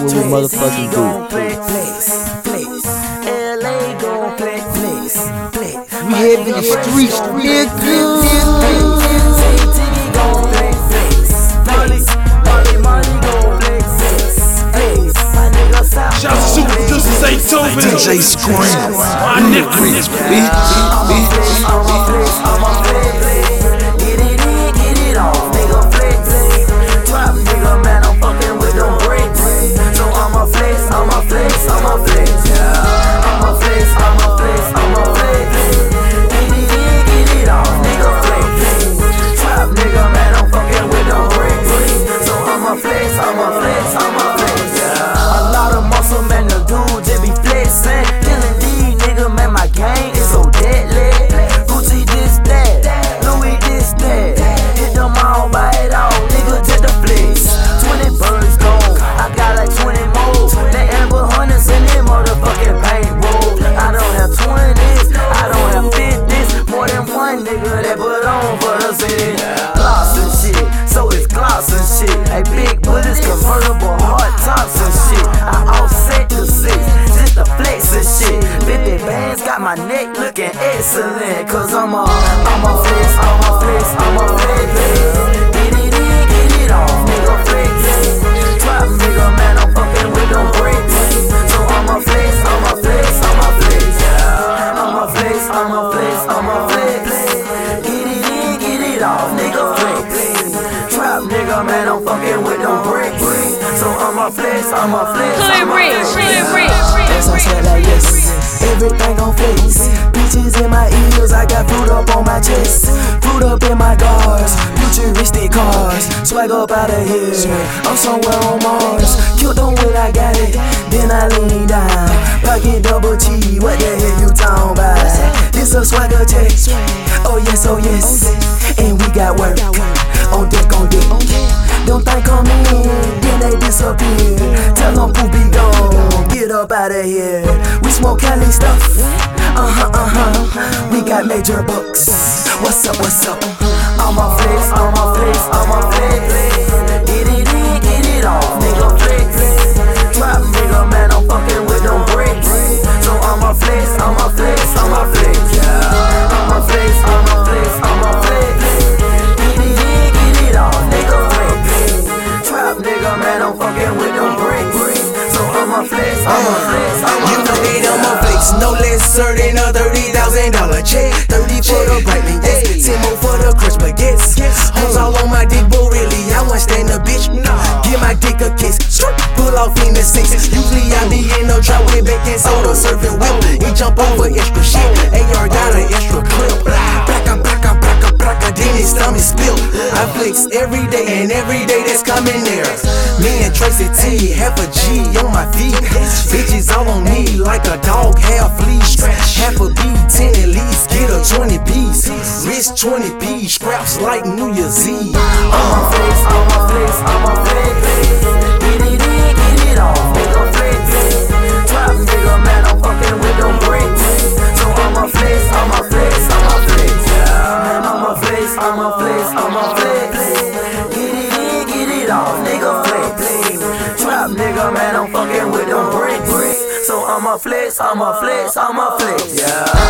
what we motherfucking do. LA gon' flex. We head in the streets, nigga. Shout out to super producer St. Tobin. DJ Scream. My nigga. Big bullets, convertible hard tops and shit. I offset the six, just the flex and shit. 50 bands got my neck looking excellent. Cause I'm a flex. Get it in, get it off, nigga flex. Drop nigga, man, I'm fucking with them bricks. So I'm a flex. Get it in, get it off, nigga flex. Nigga, man, I'm fucking with them bricks. So I'ma flex. As I said that, yes, everything gon' flex. Bitches in my ears, I got fruit up on my chest. Fruit up in my guards, futuristic cars. Swag up out of here, I'm somewhere on Mars. Killed them when I got it, then I lean down. Pocket double G, what the hell you talking about? This a swagger check, oh yes, and we got work. On deck. Don't think I'm in, then they disappear. Tell them who be gone, get up out of here. We smoke Cali stuff, we got major bucks. What's up? I'ma flex. Get it in, get it off, nigga flex. Drop nigga, man, I'm fucking with them bricks. So I'ma flex. You know that I'm a flex, no less than a $30,000 check. 30 for the Breitling, yes. 10 more for the Crush Baguettes. Hoes all on my dick, but really I want stand a bitch. Give my dick a kiss, pull off in the six. Usually I be in the trap with baking soda, serving whip. We jump over extra shit. AR got an extra clip. Braca, then his stomach spill. I flex every day, and every day that's coming there. Me and Tracy T, half a G on my feet. Bitches all on me like a dog, half leash. Half a B, 10 at least, get a 20 piece. Wrist 20 P, scraps like New Year's Eve. I'ma flex. Get it in, get it off, nigga flex. Drop nigga, man, I'm fucking with them bricks. So I'ma flex. Get it in, get it off, nigga flex. Drop nigga, man, I'm fucking with them bricks. So I'ma flex. Yeah.